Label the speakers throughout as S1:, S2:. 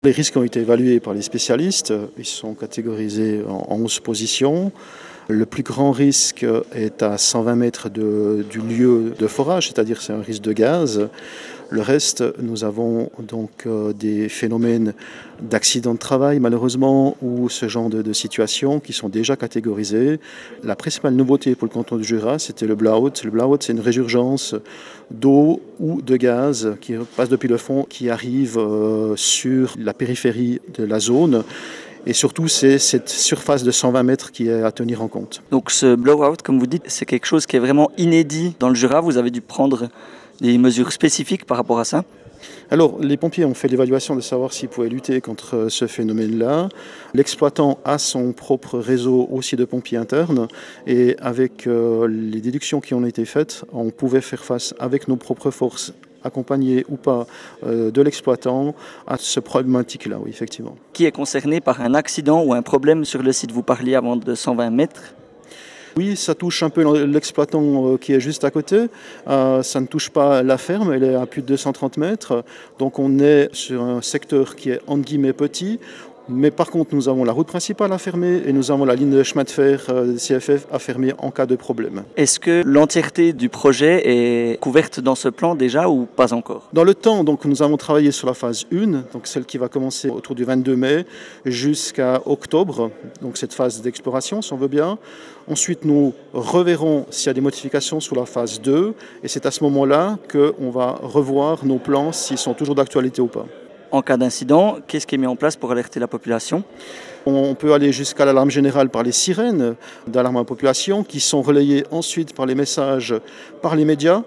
S1: Les risques ont été évalués par les spécialistes, ils sont catégorisés en 11 positions. Le plus grand risque est à 120 mètres du lieu de forage, c'est-à-dire c'est un risque de gaz. Le reste, nous avons donc des phénomènes d'accidents de travail malheureusement ou ce genre de situations qui sont déjà catégorisées. La principale nouveauté pour le canton du Jura, c'était le blowout. Le blowout, c'est une résurgence d'eau ou de gaz qui passe depuis le fond, qui arrive sur la périphérie de la zone. Et surtout, c'est cette surface de 120 mètres qui est à tenir en compte.
S2: Donc ce blowout, comme vous dites, c'est quelque chose qui est vraiment inédit dans le Jura. Vous avez dû prendre des mesures spécifiques par rapport à ça?
S1: Alors, les pompiers ont fait l'évaluation de savoir s'ils pouvaient lutter contre ce phénomène-là. L'exploitant a son propre réseau aussi de pompiers internes et avec les déductions qui ont été faites, on pouvait faire face avec nos propres forces, accompagné ou pas de l'exploitant à ce problématique-là, oui, effectivement.
S2: Qui est concerné par un accident ou un problème sur le site? Vous parliez avant de 120 mètres.
S1: Oui, ça touche un peu l'exploitant qui est juste à côté. Ça ne touche pas la ferme, elle est à plus de 230 mètres. Donc on est sur un secteur qui est entre guillemets petit. Mais par contre, nous avons la route principale à fermer et nous avons la ligne de chemin de fer des CFF à fermer en cas de problème.
S2: Est-ce que l'entièreté du projet est couverte dans ce plan déjà ou pas encore?
S1: Dans le temps, donc, nous avons travaillé sur la phase 1, donc celle qui va commencer autour du 22 mai jusqu'à octobre, donc cette phase d'exploration, si on veut bien. Ensuite, nous reverrons s'il y a des modifications sur la phase 2 et c'est à ce moment-là qu'on va revoir nos plans s'ils sont toujours d'actualité ou pas.
S2: En cas d'incident, qu'est-ce qui est mis en place pour alerter la population?
S1: On peut aller jusqu'à l'alarme générale par les sirènes d'alarme à la population qui sont relayées ensuite par les messages par les médias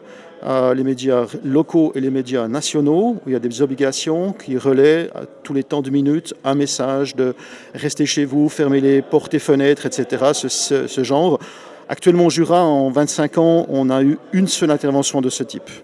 S1: locaux et les médias nationaux, où il y a des obligations qui relaient à tous les temps de minutes un message de rester chez vous, fermez les portes et fenêtres, etc. Ce genre. Actuellement au Jura, en 25 ans, on a eu une seule intervention de ce type.